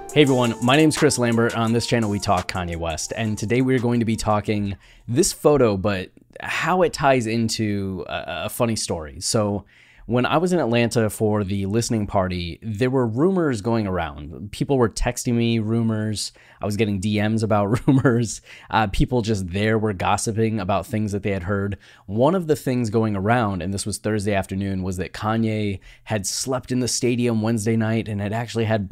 Hey everyone, my name's Chris Lambert. On this channel we talk Kanye West, and today we're going to be talking this photo, but how it ties into a funny story. So when I was in Atlanta for the listening party, there were rumors going around. People were texting me rumors. I was getting DMs about rumors. People just there were gossiping about things that they had heard. One of the things going around, and this was Thursday afternoon, was that Kanye had slept in the stadium Wednesday night and had actually had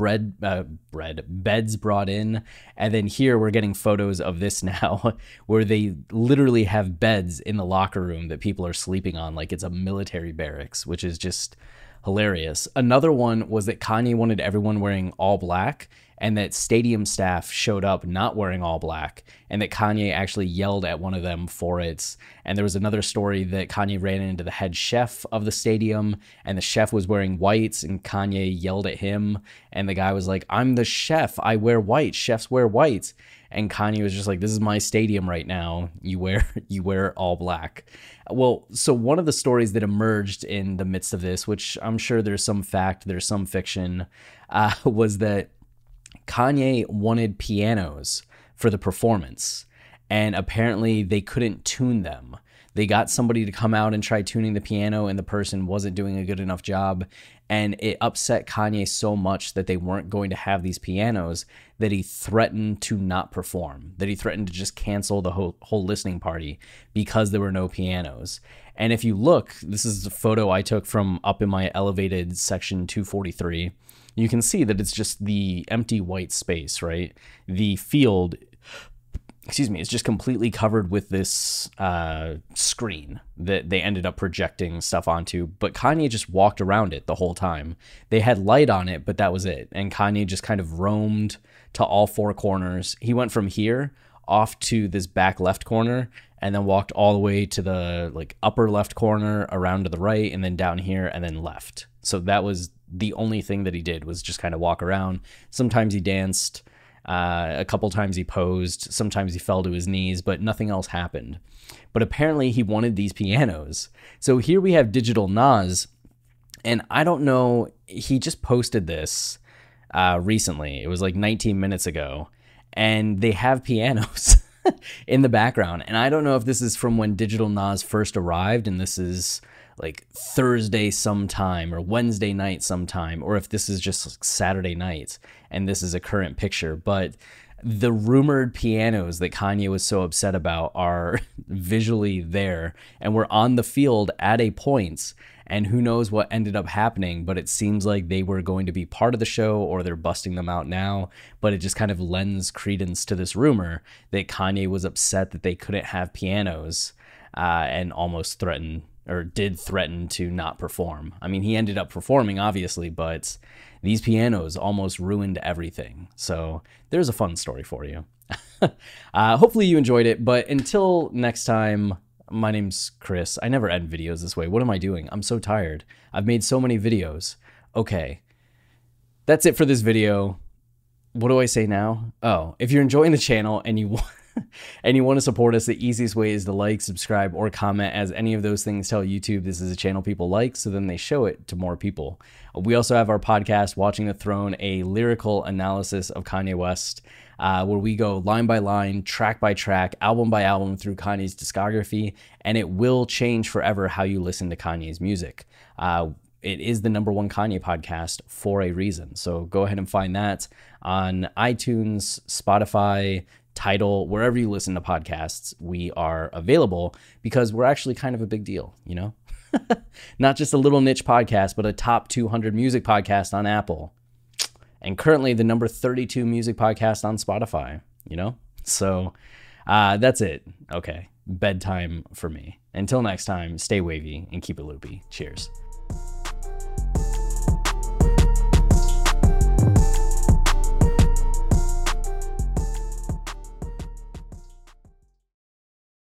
beds brought in. And then here we're getting photos of this now where they literally have beds in the locker room that people are sleeping on like it's a military barracks, which is just hilarious. Another one was that Kanye wanted everyone wearing all black, and that stadium staff showed up not wearing all black, and that Kanye actually yelled at one of them for it. And there was another story that Kanye ran into the head chef of the stadium, and the chef was wearing whites, and Kanye yelled at him, and the guy was like, "I'm the chef, I wear white, chefs wear whites." And Kanye was just like, "This is my stadium right now, you wear all black." Well, so one of the stories that emerged in the midst of this, which I'm sure there's some fact, there's some fiction, was that Kanye wanted pianos for the performance, and apparently they couldn't tune them. They got somebody to come out and try tuning the piano, and the person wasn't doing a good enough job, and it upset Kanye so much that they weren't going to have these pianos that he threatened to not perform, that he threatened to just cancel the whole listening party because there were no pianos. And if you look, this is a photo I took from up in my elevated section 243. You can see that it's just the empty white space, right? The field, is just completely covered with this screen that they ended up projecting stuff onto. But Kanye just walked around it the whole time. They had light on it, but that was it. And Kanye just kind of roamed to all four corners. He went from here off to this back left corner, and then walked all the way to the upper left corner, around to the right, and then down here, and then left. So that was the only thing that he did, was just kind of walk around. Sometimes he danced, a couple times he posed, sometimes he fell to his knees, but nothing else happened. But apparently he wanted these pianos. So here we have Digital Nas, and I don't know, he just posted this recently. It was like 19 minutes ago, and they have pianos in the background. And I don't know if this is from when Digital Nas first arrived, and this is like Thursday sometime or Wednesday night sometime, or if this is just like Saturday night and this is a current picture. But the rumored pianos that Kanye was so upset about are visually there, and we're on the field at a point, and who knows what ended up happening, but it seems like they were going to be part of the show, or they're busting them out now. But it just kind of lends credence to this rumor that Kanye was upset that they couldn't have pianos, and almost threatened, or did threaten, to not perform. I mean, he ended up performing, obviously, but these pianos almost ruined everything. So there's a fun story for you. Hopefully you enjoyed it, but until next time, my name's Chris. I never end videos this way. What am I doing? I'm so tired. I've made so many videos. Okay, that's it for this video. What do I say now? Oh, if you're enjoying the channel and you want and you want to support us, the easiest way is to like, subscribe, or comment, as any of those things tell YouTube this is a channel people like, so then they show it to more people. We also have our podcast, Watching the Throne, a lyrical analysis of Kanye West, where we go line by line, track by track, album by album through Kanye's discography, and it will change forever how you listen to Kanye's music. It is the #1 Kanye podcast for a reason. So go ahead and find that on iTunes, Spotify, Tidal, wherever you listen to podcasts. We are available because we're actually kind of a big deal, you know? Not just a little niche podcast, but a top 200 music podcast on Apple. And currently the number 32 music podcast on Spotify, you know? So that's it. Okay, bedtime for me. Until next time, stay wavy and keep it loopy. Cheers.